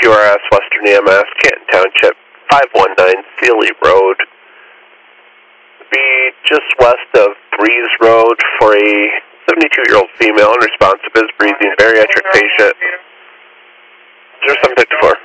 QRS Western EMS, Canton Township, 519 Sealy Road. Be just west of Breeze Road for a 72-year-old female, unresponsive, is breathing, bariatric patient. 0754.